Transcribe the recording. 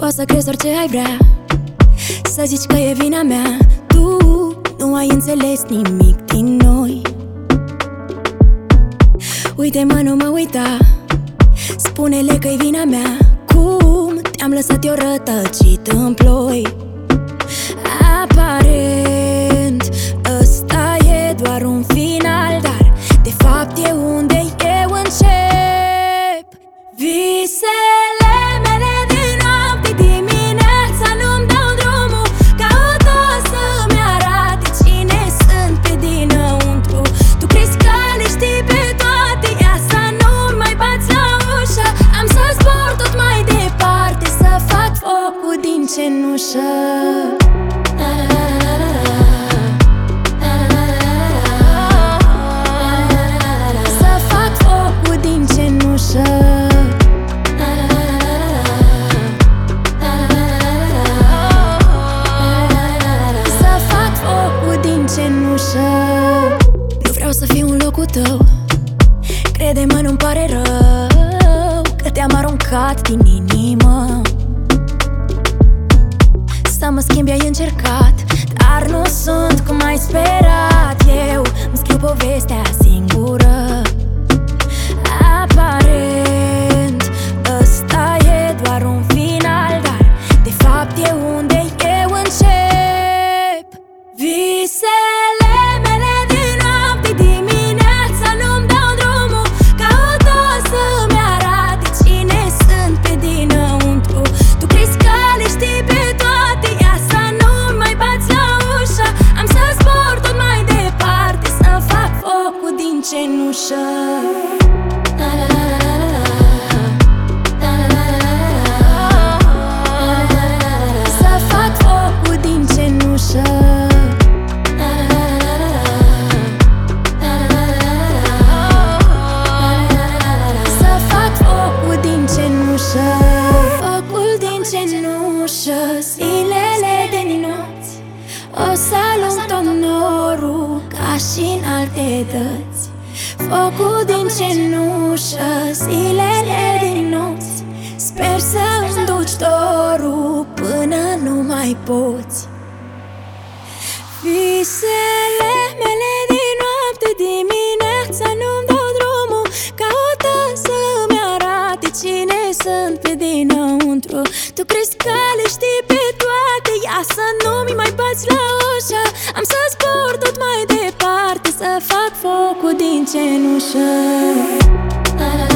Poți să crezi orice ai vrea, să zici că e vina mea. Tu nu ai înțeles nimic din noi. Uite-mă, nu mă uita, spune-le că-i vina mea. Cum te-am lăsat eu rătăcit în ploi. Aparent ăsta e doar un final, dar de fapt e unde eu încep. Visele mele de noapte dimineața nu-mi dau drumul, caută să-mi arate cine sunt pe dinăuntru. Tu crezi că le știi pe toate, ia să nu mai bați la ușă. Am să zbor tot mai departe, să fac focul din cenușă. Nu vreau să fiu în locul tău, crede-mă, nu-mi pare rău că te-am aruncat din inimă. Să mă schimbi ai încercat, dar nu sunt cum ai sperat. Eu îmi scriu povestea singură. Aparent ăsta e doar un final, dar de fapt e unde eu încep. Visele mele de noapte dimineața nu-mi dau drumul, caută să-mi arate cine sunt pe dinăuntru. Tu crezi că le știi pe toate, ia să nu mai bați la ușă. Am să zbor tot mai departe, să fac focul din cenușă. Să fac focul din cenușă. Focul din cenușă, zilele de nopți, o să alung tot norul ca și în alte dăți. Focul din cenușă, zilele de nopți, sper să-mi duci dorul până nu mai poți. Visele mele din noapte dimineața nu-mi dau drumul, caută să-mi arate cine sunt pe dinăuntru. Tu crezi că le știi pe toate, ia să nu-mi mai bați la ușă. Am să zbor tot mai departe, să fac focul din cenușă.